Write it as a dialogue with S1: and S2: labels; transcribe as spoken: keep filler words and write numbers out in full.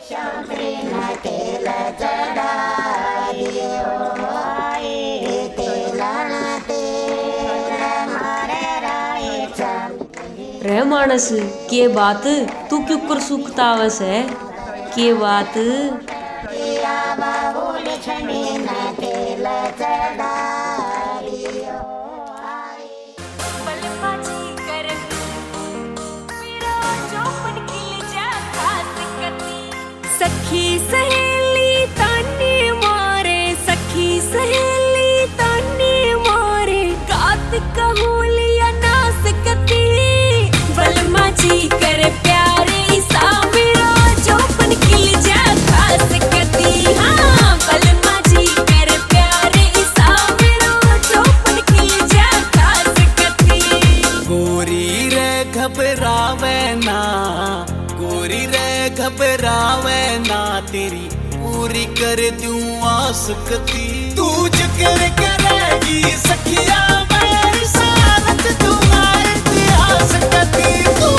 S1: श्यामरी न तेल चढ़ाइयो आई तेलन तेल मारे राय चम
S2: रे मानस के बात तू क्यों कर सुखतावस है के बात
S1: या बाबूल छनी न तेल चढ़ाइयो आई
S3: बलपाची कर मेरा चौपन खिल जा खास कती सखी सहेली ताने मारे सखी सहेली ताने मारे कात कहूलिया नास कती बलमाची कर प्यारे सा मेरा चौपन खिल जा खास कती हाँ बलमाची कर प्यारे सा मेरा चौपन खिल जा खास कती
S4: गोरी रे घबरावे ना गोरी रे घबरावे ना तेरी पूरी कर दूं आस कती तू जिक्र करेगी सखिया मेरी सारत तुम्हारे इतिहास कती तू